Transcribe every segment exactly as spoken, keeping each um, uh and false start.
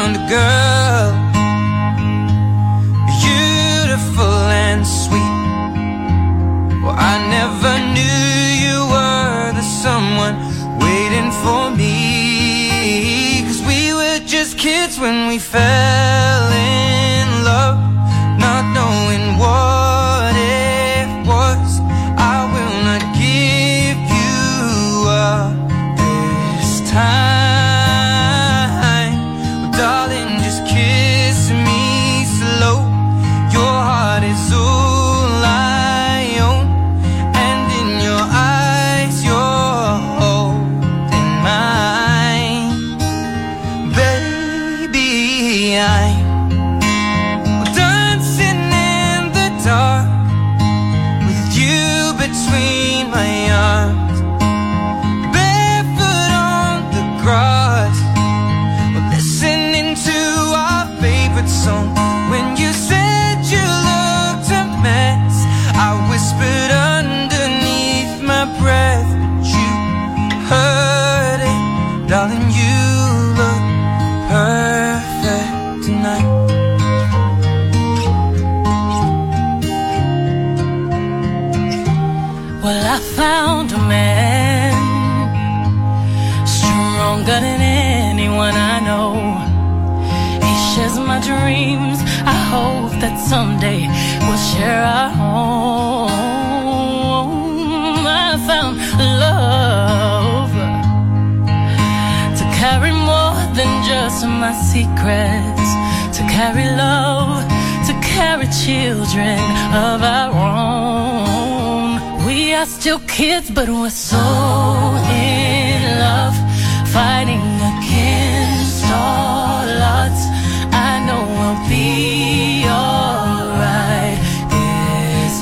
found a girl, beautiful and sweet. Well, I never knew you were the someone waiting for me, 'cause we were just kids when we fell in love, not knowing what it was. I will not give you up this time. Well, darling, just kiss me slow. Your heart is all I own, and in your eyes you're holding mine. Baby, I'm dancing in the dark with you between my arms, barefoot on the grass. We're listening to our favorite song. When you said you looked a mess, I whispered underneath my breath, but you heard it. Darling, you look perfect tonight. Well, I found a man stronger than anyone I know. He shares my dreams. I hope that someday we'll share our home. I found love to carry more than just my secrets, to carry love, to carry children of our own. We are still kids, but we're so in love, fighting against all odds. I know we'll be alright this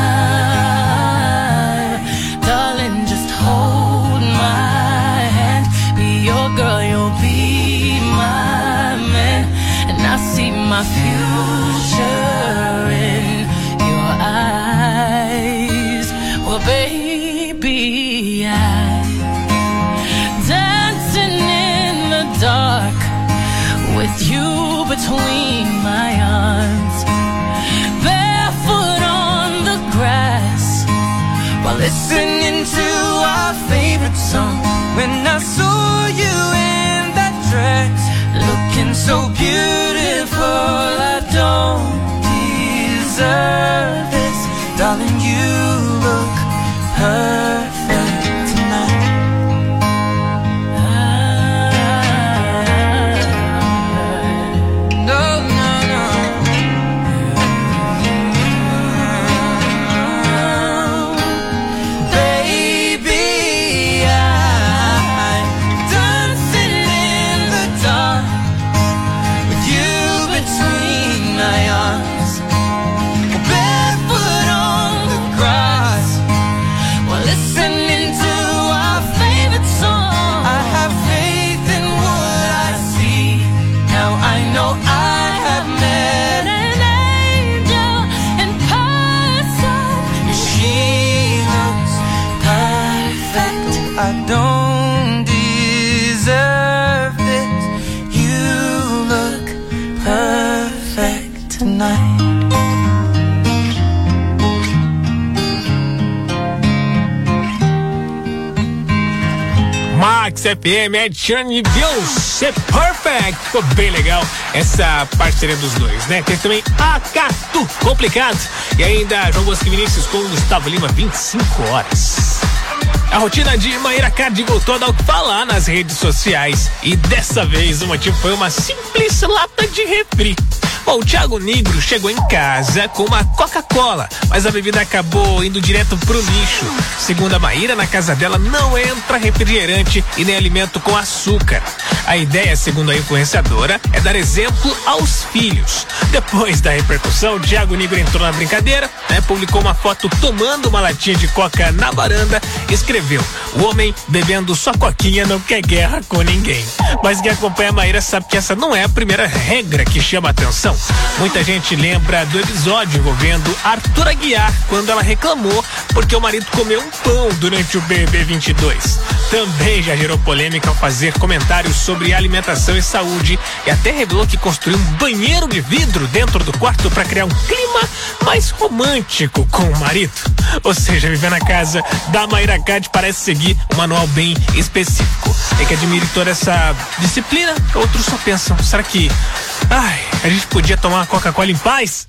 time. Darling, just hold my hand. Be your girl, you'll be my man. And I see my future in your eyes. Well, baby, I'm dancing in the dark with you between my arms, barefoot on the grass, while listening to our favorite song. When I saw you in that dress, looking so beautiful, I don't deserve this. Darling, you look perfect tonight. No, no, no. Baby, I'm dancing in the dark with you between my arms, barefoot on the grass, while listening to our favorite song. I have faith in what I see. Now I know I have met an angel in person. She looks perfect. I don't deserve this. You look perfect tonight. Max F M, Ed Sheeran e Beyoncé, Perfect. Ficou bem legal essa parceria dos dois, né? Tem também Acatu, Complicado. E ainda João Bosco e Vinícius com Gustavo Lima, vinte e cinco horas. A rotina de Maíra Cardi voltou a dar o que falar nas redes sociais. E dessa vez o motivo foi uma simples lata de refri. Bom, o Thiago Negro chegou em casa com uma Coca-Cola, mas a bebida acabou indo direto pro lixo. Segundo a Maíra, na casa dela não entra refrigerante e nem alimento com açúcar. A ideia, segundo a influenciadora, é dar exemplo aos filhos. Depois da repercussão, o Thiago Negro entrou na brincadeira, né, publicou uma foto tomando uma latinha de coca na varanda e escreveu: o homem bebendo sua coquinha não quer guerra com ninguém. Mas quem acompanha a Maíra sabe que essa não é a primeira regra que chama a atenção. Muita gente lembra do episódio envolvendo Arthur Aguiar, quando ela reclamou porque o marido comeu um pão durante o B B B vinte e dois. Também já gerou polêmica ao fazer comentários sobre alimentação e saúde e até revelou que construiu um banheiro de vidro dentro do quarto para criar um clima mais romântico com o marido. Ou seja, viver na casa da Mayra Card parece seguir um manual bem específico. É que admire toda essa disciplina, outros só pensam, será que ai, a gente podia tomar uma Coca-Cola em paz?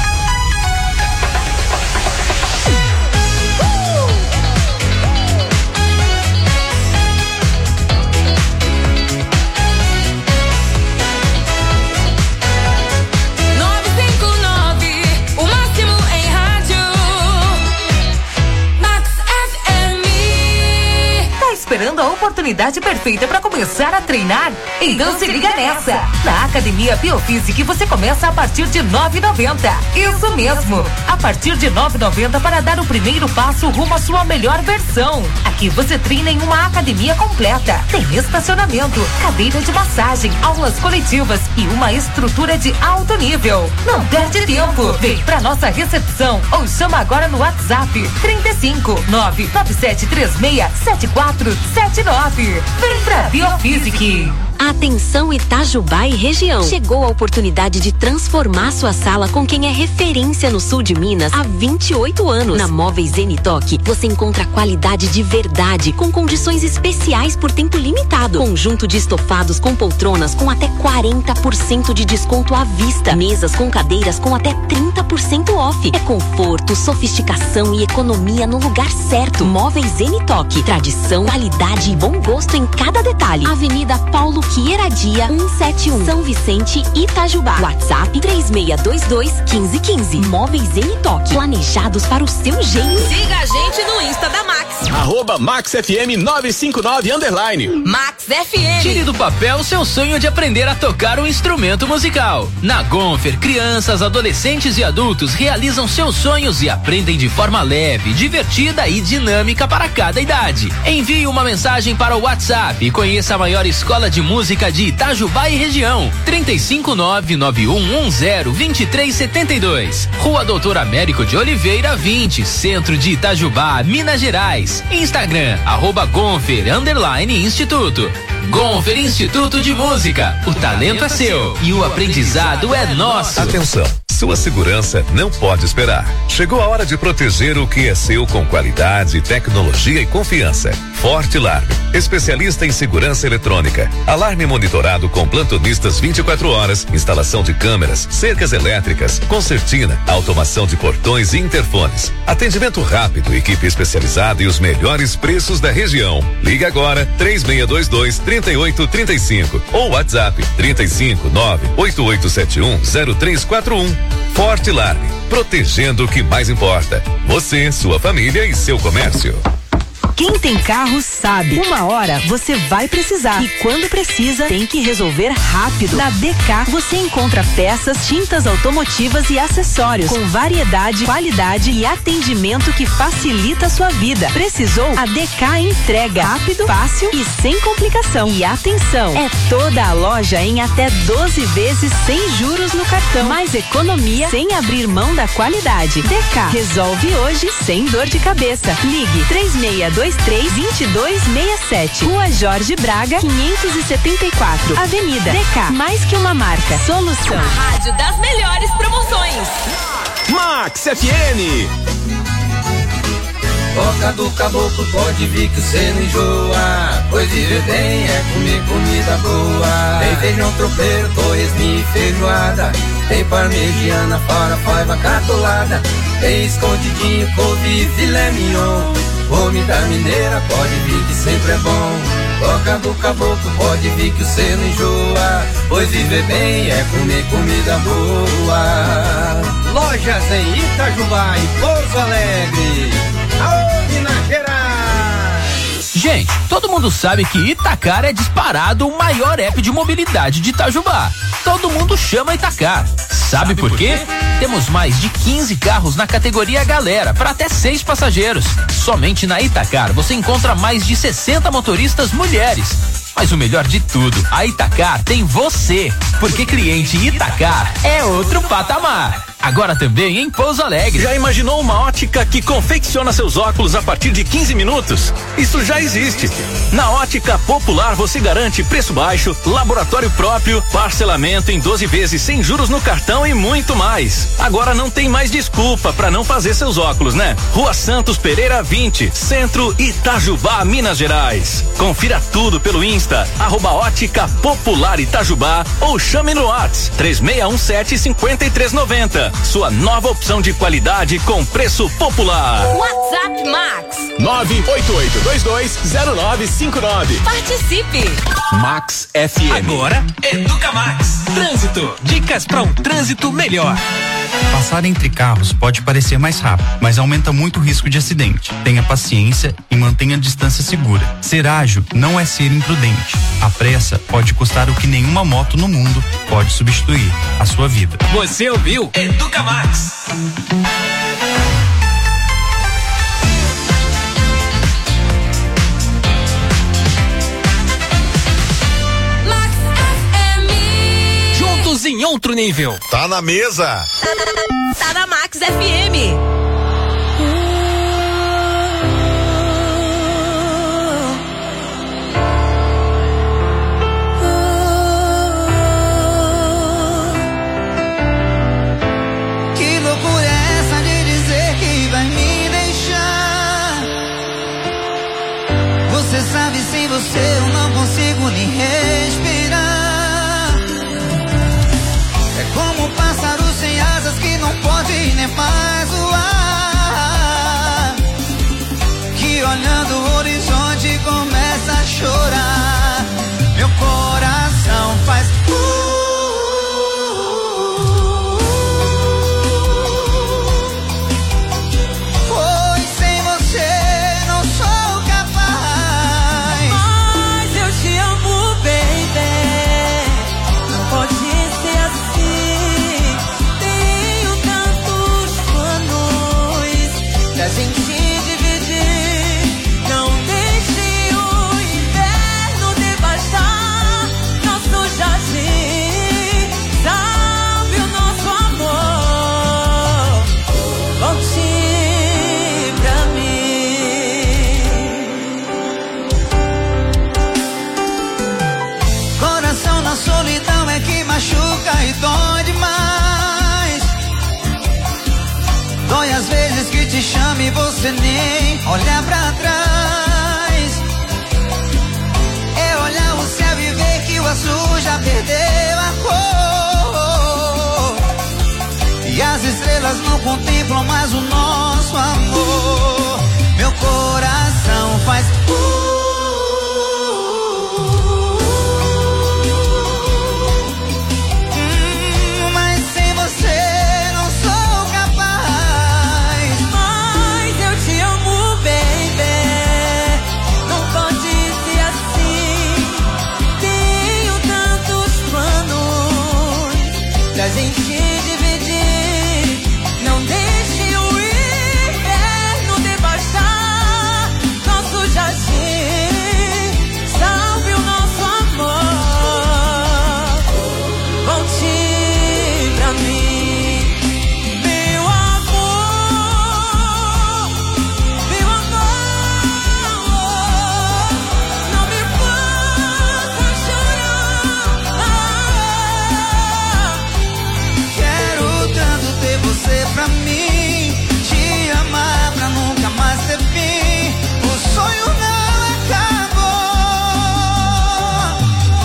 Esperando a oportunidade perfeita para começar a treinar? Então se liga nessa! Na Academia Biofísica você começa a partir de nove reais e noventa centavos. Isso mesmo! A partir de nove reais e noventa centavos para dar o primeiro passo rumo à sua melhor versão. Aqui você treina em uma academia completa. Tem estacionamento, cadeira de massagem, aulas coletivas e uma estrutura de alto nível. Não perde tempo! Vem pra nossa recepção ou chama agora no WhatsApp trinta e cinco, nove nove sete três seis, sete quatro sete nove. Vem pra Biofísica. Atenção Itajubá e região. Chegou a oportunidade de transformar sua sala com quem é referência no sul de Minas há vinte e oito anos. Na Móveis Zenitoque, você encontra qualidade de verdade com condições especiais por tempo limitado. Conjunto de estofados com poltronas com até quarenta por cento de desconto à vista. Mesas com cadeiras com até trinta por cento off. É conforto, sofisticação e economia no lugar certo. Móveis Zenitoque. Tradição, qualidade e bom gosto em cada detalhe. Avenida Paulo Queiradia, cento e setenta e um, São Vicente, Itajubá. WhatsApp três seis dois dois, um cinco um cinco. Móveis Zenitoque, planejados para o seu jeito. Siga a gente no Insta da Max. Arroba Max F M nove cinco nove underline. Max F M. Tire do papel seu sonho de aprender a tocar um instrumento musical. Na Gonfer, crianças, adolescentes e adultos realizam seus sonhos e aprendem de forma leve, divertida e dinâmica para cada idade. Envie uma mensagem para o WhatsApp e conheça a maior escola de música de Itajubá e região. trinta e cinco, nove nove um um zero, vinte e três setenta e dois. Rua Doutor Américo de Oliveira, vinte, Centro de Itajubá, Minas Gerais. Instagram, arroba Gonfer, underline Instituto. Gonfer Instituto de Música. O talento é seu e o aprendizado é nosso. Atenção, sua segurança não pode esperar. Chegou a hora de proteger o que é seu com qualidade, tecnologia e confiança. Forte Alarme, especialista em segurança eletrônica. Alarme monitorado com plantonistas vinte e quatro horas, instalação de câmeras, cercas elétricas, concertina, automação de portões e interfones. Atendimento rápido, equipe especializada e os melhores preços da região. Liga agora três seis dois dois, três oito três cinco ou WhatsApp trinta e cinco, nove oito oito sete um zero três quatro um. Forte Alarme, protegendo o que mais importa. Você, sua família e seu comércio. Quem tem carro sabe, uma hora você vai precisar e quando precisa tem que resolver rápido. Na D K você encontra peças, tintas automotivas e acessórios com variedade, qualidade e atendimento que facilita a sua vida. Precisou? A D K entrega rápido, fácil e sem complicação. E atenção, é toda a loja em até doze vezes sem juros no cartão. Mais economia sem abrir mão da qualidade. D K resolve hoje sem dor de cabeça. Ligue três seis dois três, dois dois seis sete. Rua Jorge Braga, quinhentos e setenta e quatro. Avenida D K. Mais que uma marca. Solução. A rádio das melhores promoções. Max F M. Boca do caboclo pode vir que cê não enjoa, pois viver bem é comer comida boa. Tem feijão tropeiro, torresminho e feijoada, tem parmegiana, farofa, catolada, tem escondidinho, couve e filé mignon. Comida mineira pode vir que sempre é bom. Boca do caboclo pode vir que cê não enjoa, pois viver bem é comer comida boa. Lojas em Itajubá e Pouso Alegre. Aô, Minas Gerais! Gente, todo mundo sabe que Itacar é disparado o maior app de mobilidade de Itajubá. Todo mundo chama Itacar. Sabe, Sabe por, por quê? quê? Temos mais de quinze carros na categoria Galera, para até seis passageiros. Somente na Itacar você encontra mais de sessenta motoristas mulheres. Mas o melhor de tudo, a Itacar tem você, porque cliente Itacar é outro patamar. Agora também em Pouso Alegre. Já imaginou uma ótica que confecciona seus óculos a partir de quinze minutos? Isso já existe. Na Ótica Popular você garante preço baixo, laboratório próprio, parcelamento em doze vezes sem juros no cartão e muito mais. Agora não tem mais desculpa para não fazer seus óculos, né? Rua Santos Pereira vinte, Centro, Itajubá, Minas Gerais. Confira tudo pelo Insta, arroba Ótica Popular Itajubá ou chame no WhatsApp três seis um sete, cinco três nove zero. Sua nova opção de qualidade com preço popular. WhatsApp Max nove oito oito dois dois zero nove cinco nove. Participe. Max F M. Agora, Educa Max. Trânsito. Dicas para um trânsito melhor. Passar entre carros pode parecer mais rápido, mas aumenta muito o risco de acidente. Tenha paciência e mantenha a distância segura. Ser ágil não é ser imprudente. A pressa pode custar o que nenhuma moto no mundo pode substituir: a sua vida. Você ouviu? Educa Max. Juntos em outro nível. Tá na mesa. Tá na Max F M. Que loucura é essa de dizer que vai me deixar? Você sabe, sem você eu não consigo nem respirar. É como um pássaro sem asas que não pode nem mais voar, que olhando o horizonte começa a chorar. Meu coração faz uh, pois sem você não sou capaz. Mas eu te amo, baby. Não pode ser assim. Tenho tantos planos pra gente dividir. Não deixe o inverno devastar nosso jardim. Salve o nosso amor. Volte pra mim. Coração na solidão é que machuca e dói demais. Dói às vezes que te chama e você nem olha pra trás. É olhar o céu e ver que o azul já perdeu a cor, e as estrelas não contemplam mais o nosso amor. Meu coração faz uh, hum, mas sem você não sou capaz. Mas eu te amo, baby. Não pode ser assim. Tenho tantos planos pra gente dividir. Não deixe o inverno devastar nosso jardim. Salve o nosso amor. Volte pra mim, meu amor, meu amor. Não me faça chorar. Quero tanto ter você pra mim, te amar pra nunca mais ter fim. O sonho não acabou.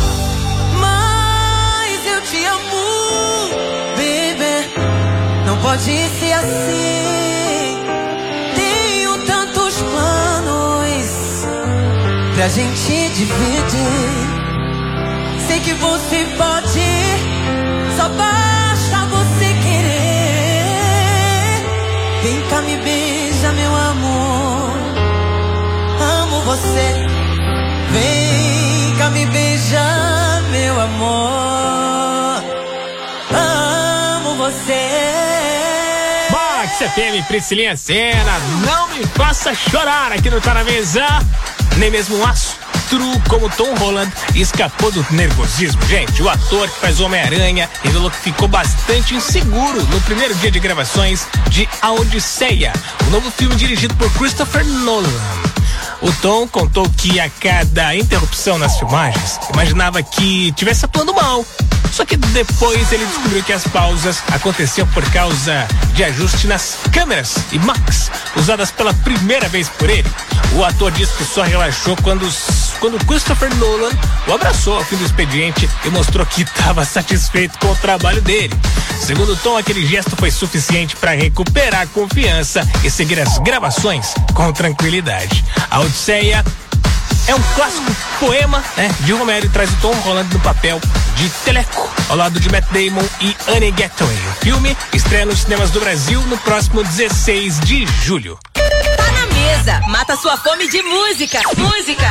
Mas eu te amo, baby. Não pode ser assim. Tenho tantos planos pra gente dividir. Sei que você pode, só basta você querer. Vem cá, me beija, meu amor. Amo você. Vem cá, me beija, meu amor. Amo você. Max F M, Priscilinha Sena, não me faça chorar aqui no Tá na Mesa. Nem mesmo um aço monstro como Tom Holland escapou do nervosismo, gente. O ator que faz o Homem-Aranha revelou que ficou bastante inseguro no primeiro dia de gravações de A Odisseia, o novo filme dirigido por Christopher Nolan. O Tom contou que a cada interrupção nas filmagens, imaginava que tivesse atuando mal. Só que depois ele descobriu que as pausas aconteciam por causa de ajuste nas câmeras e Max usadas pela primeira vez por ele. O ator disse que só relaxou quando, quando Christopher Nolan o abraçou ao fim do expediente e mostrou que estava satisfeito com o trabalho dele. Segundo o Tom, aquele gesto foi suficiente para recuperar a confiança e seguir as gravações com tranquilidade. A Odisseia é um clássico poema, né, de Homero e traz o Tom Holland no papel de Teleco, ao lado de Matt Damon e Anne Hathaway. O filme estreia nos cinemas do Brasil no próximo dezesseis de julho. Tá na mesa, mata sua fome de música. Música.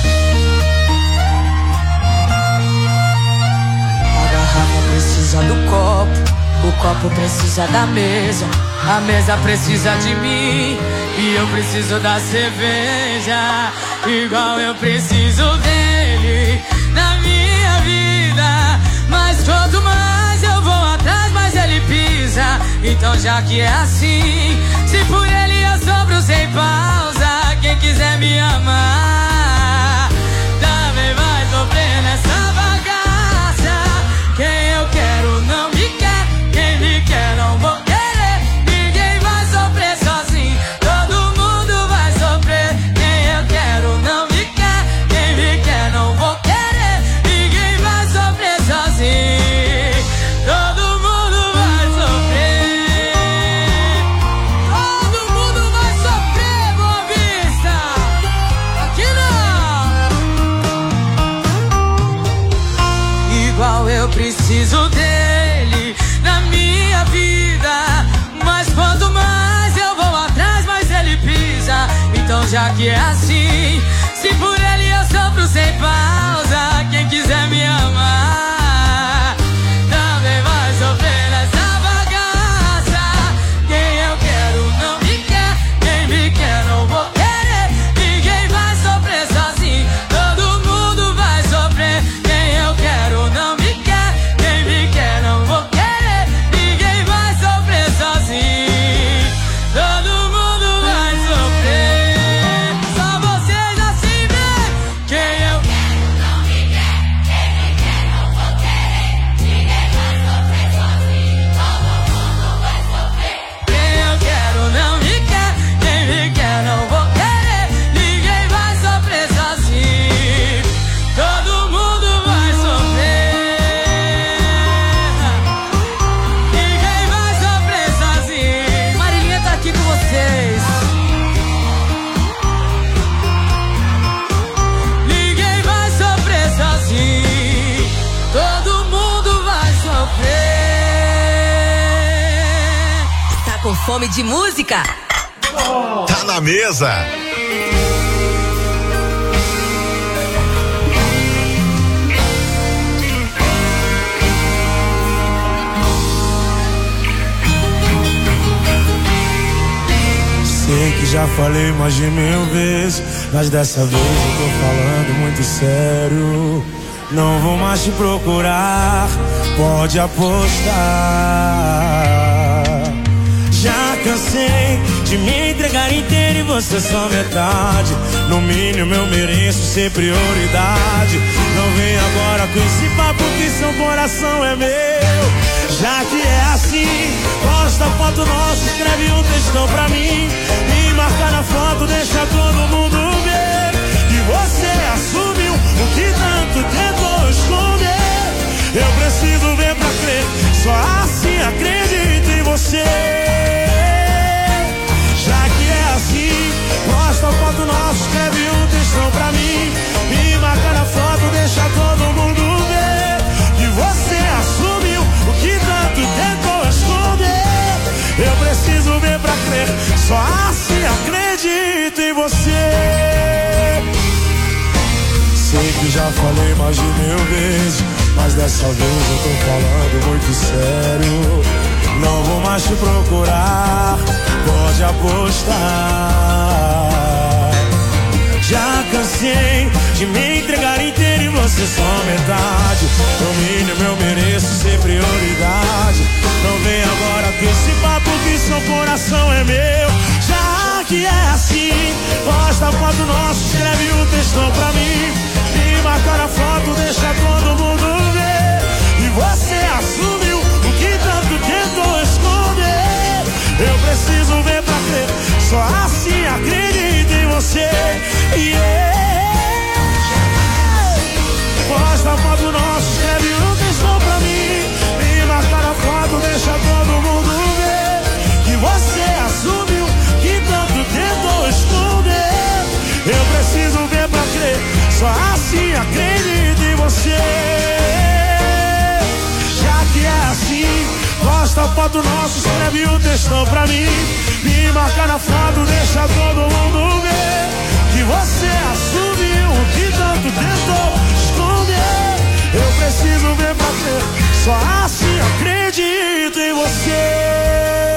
A garrafa precisa do copo, o copo precisa da mesa, a mesa precisa de mim e eu preciso da cerveja, igual eu preciso dele na minha vida. Mas quanto mais eu vou atrás, mais ele pisa. Então já que é assim, se por ele eu sobro sem pausa, quem quiser me amar também vai sofrer nessa bagaça. Quem eu quero não me quer, quem me quer não vou querer. Ninguém vai sofrer sozinho, todo mundo vai sofrer. Quem eu quero não me quer, quem me quer não vou querer. Ninguém vai sofrer sozinho, todo mundo vai sofrer. Todo mundo vai sofrer, Boa Vista. Aqui não. Igual eu preciso dele na minha vida, mas quanto mais eu vou atrás, mais ele pisa. Então já que é assim, se por ele eu sofro sem pausa, quem quiser me amar também vai sofrer nessa bagaça. Quem eu quero não me quer, quem me quer não vou querer. Ninguém vai sofrer sozinho, todo mundo vai sofrer. Quem eu quero não me quer, quem me quer não vou querer. Ninguém vai sofrer sozinho, todo mundo vai sofrer. Só vocês assim mesmo. Quem eu quero não me quer, quem me quer não vou querer. Ninguém vai sofrer sozinho, todo mundo vai sofrer. Quem eu quero não me quer, quem me quer não vou querer. Ninguém vai sofrer sozinho, todo mundo vai sofrer. Ninguém vai sofrer sozinho. Marilinha tá aqui com vocês. Ninguém vai sofrer sozinho, todo mundo vai sofrer. Tá com fome de música? Tá na mesa. Sei que já falei mais de mil vezes, mas dessa vez eu tô falando muito sério. Não vou mais te procurar, pode apostar. Já cansei de me entregar inteiro e você só metade. No mínimo eu mereço ser prioridade. Não vem agora com esse papo que seu coração é meu. Já que é assim, posta foto nossa, escreve um textão pra mim. Me marca na foto, deixa todo mundo ver que você assumiu o que tanto tentou esconder. Eu preciso ver pra crer, só assim acredito em você. Já que é assim, posta foto nossa, escreve um textão pra mim. Me marca na foto, deixa todo mundo ver que você assumiu o que tanto tentou esconder. Eu preciso ver pra crer, só assim acredito em você. Sei que já falei mais de mil vezes, mas dessa vez eu tô falando muito sério. Não vou mais te procurar, pode apostar. Já cansei de me entregar inteiro e você só metade. No mínimo eu mereço ser prioridade. Não vem agora com esse papo que seu coração é meu. Já que é assim, posta a foto nossa, escreve o textão pra mim. Me marca na foto, deixa todo mundo ver. E você assumiu o que tanto tentou esconder. Eu preciso ver pra crer, só assim acredito em você. Yeah. Posta a foto nossa, escreve um textão pra mim. Me marca na foto, deixa todo mundo ver. Que você assumiu que tanto tentou esconder. Eu preciso ver pra crer, só assim acredito em você. Já que é assim, posta a foto nossa, escreve um textão pra mim. Me marca na foto, deixa todo mundo ver. Que você assumiu o que tanto tentou esconder. Eu preciso ver pra crer, só assim acredito em você.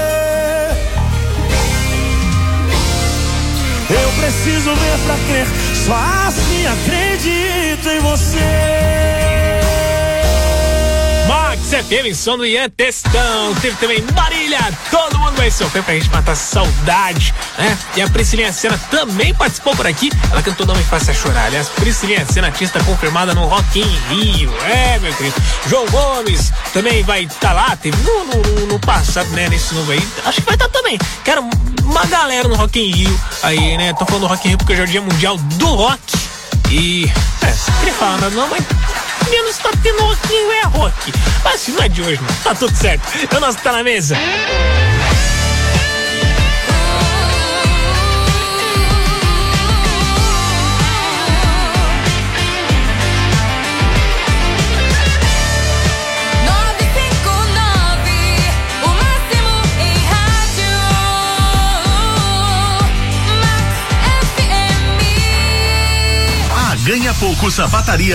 Eu preciso ver pra crer, só assim acredito em você. Max F M, som do Ian Testão. Teve também Marília, todo mundo vai sofrer pra gente matar saudade, né? E a Priscilinha Sena também participou por aqui. Ela cantou Não Me Faça Chorar. Aliás, Priscilinha Sena, artista confirmada no Rock in Rio. É, meu querido. João Gomes também vai estar tá lá. Teve no, no, no passado, né? Nesse novo aí. Acho que vai estar tá também. Quero uma galera no Rock in Rio aí, né? Tô falando do Rock in Rio porque hoje é o Dia Mundial do Rock. E, é, queria falar nada não, mas menos tá tendo Rock in Rio é rock. Mas se não é de hoje, não. Tá tudo certo. É o nosso Tá Na Mesa. Ganha pouco Sapataria